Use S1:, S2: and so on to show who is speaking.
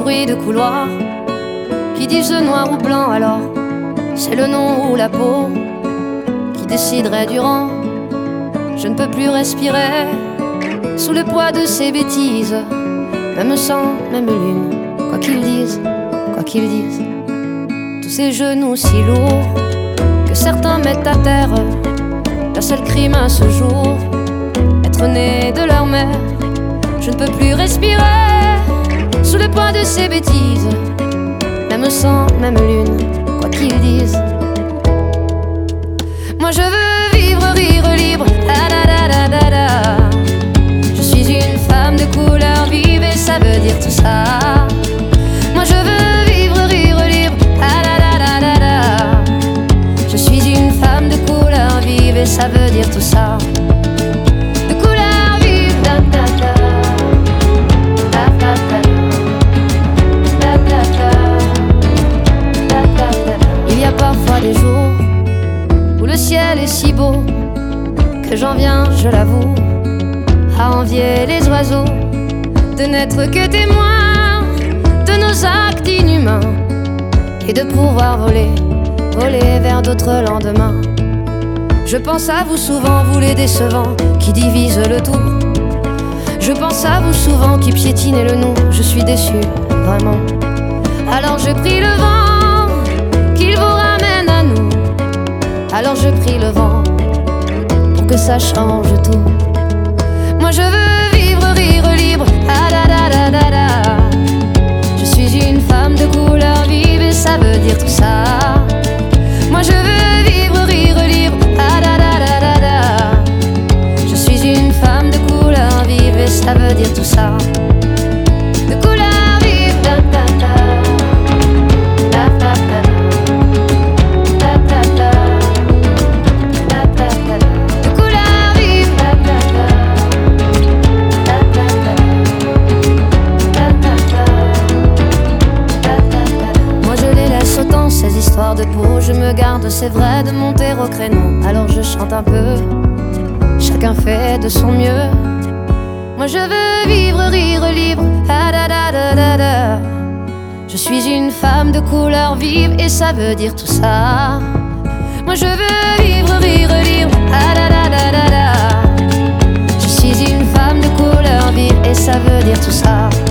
S1: bruit de couloir. Qui disent noir ou blanc alors, c'est le nom ou la peau qui déciderait du rang. Je ne peux plus respirer sous le poids de ces bêtises. Même sang, même lune, quoi qu'ils disent, quoi qu'ils disent. Tous ces genoux si lourds que certains mettent à terre. Leur seul crime à ce jour, être né de leur mère. Je ne peux plus respirer sous le poids de ces bêtises. Même sang, même lune, quoi qu'ils disent. Moi je veux vivre, rire libre, da da da da da da. Je suis une femme de couleur vive et ça veut dire tout ça. Moi je veux vivre, rire libre, da da da da da da. Je suis une femme de couleur vive et ça veut dire tout ça. De couleur vive, da da da. Da da da. Da da da. Da da da. Il y a parfois des jours où le ciel est si beau que j'en viens, je l'avoue, à envier les oiseaux de n'être que témoins de nos actes inhumains et de pouvoir voler, voler vers d'autres lendemains. Je pense à vous souvent, vous les décevants qui divisent le tout. Je pense à vous souvent qui piétinez le nous. Je suis déçu, vraiment. Alors je prie le vent qu'il vous ramène à nous. Alors je prie le vent pour que ça change tout. Moi je veux vivre, rire libre, ah da da da da da. Je suis une femme de couleur vive et ça veut dire tout ça. Moi je veux vivre, rire libre, ah da da da da da. Je suis une femme de couleur vive et ça veut dire tout ça. De couleur vive, da da da. Da da da. Da da da. Da da da. De couleur vive, da da da. Da da da. Da da da. Da da da. Moi je les laisse autant ces histoires de peau. Je me garde, c'est vrai, de monter au créneau. Alors je chante un peu, chacun fait de son mieux. Moi je veux vivre, rire libre, ah da da da da da. Je suis une femme de couleur vive et ça veut dire tout ça. Moi je veux vivre, rire libre, ah da da da da da. Je suis une femme de couleur vive et ça veut dire tout ça.